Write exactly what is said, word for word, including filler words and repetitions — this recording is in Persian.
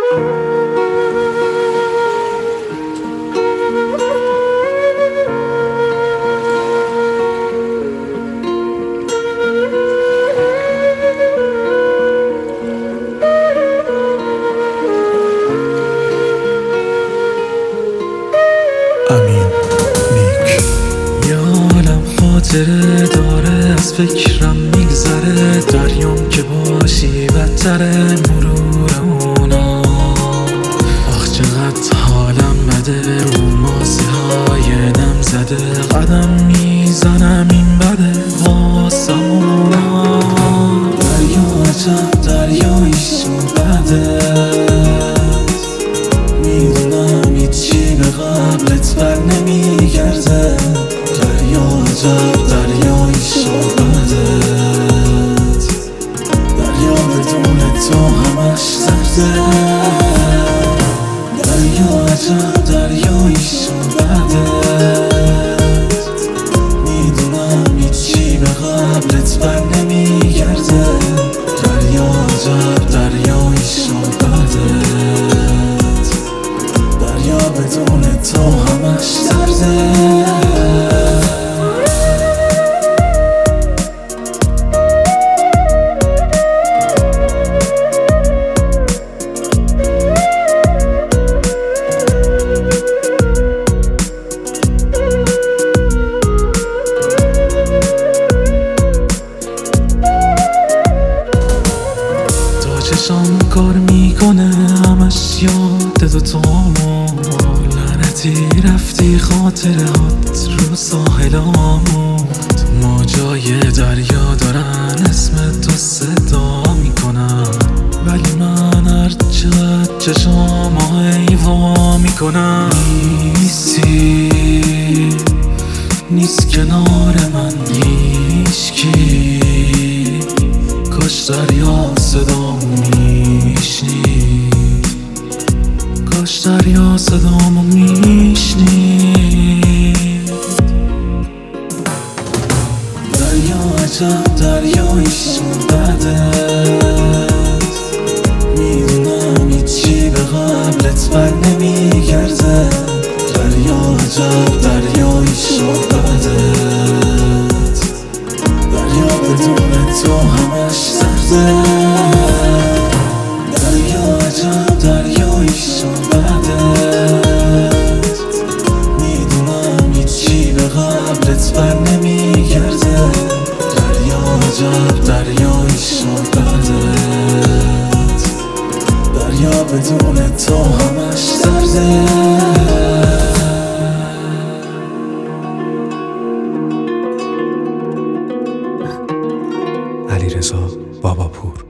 امین نیک. یه عالم خاطره داره از فکرم میگذره، دریام که باشی بدتره مرور اونا. آخ چقدر حالم بده، رو ماسه های نم زده، قدم میزنم این بده واسم اونا. دریا عجب دریایشون بده، میدونم هیچی به قبلت بر نمیگرده. دریا عجب دریایشون بده، دریا بدون تو همش سرده. دریا عجب دریایشون بده، میدونم هیچی به قبلت بر نمیگرده. دریا عجب دریایشون بده، دریا بدون تو همش سرده. چشام کار میکنه همش یاد دوتامون، لعنتی رفتی خاطره هات رو ساحلامون. ما جای دریا دارن اسم تو صدا میکنن، ولی من هر چقدر چشام هیوا میکنم. نیستی نیست کنار من هیچکی، کاش دریا صدامو میشنید، کاش دریا صدامو میشنید. دریا عجب دریایشون بده، میدونم هیچی به قبلت بر نمیگرده. دریا عجب دریایشون بده، دریا بدون تو همش سرده. دریا عجب دریایشون بده، میدونم هیچی به قبلت بر نمیگرده. دریا عجب دریایشون بده، دریا بدون تو همش سرده. علیرضا باباپور.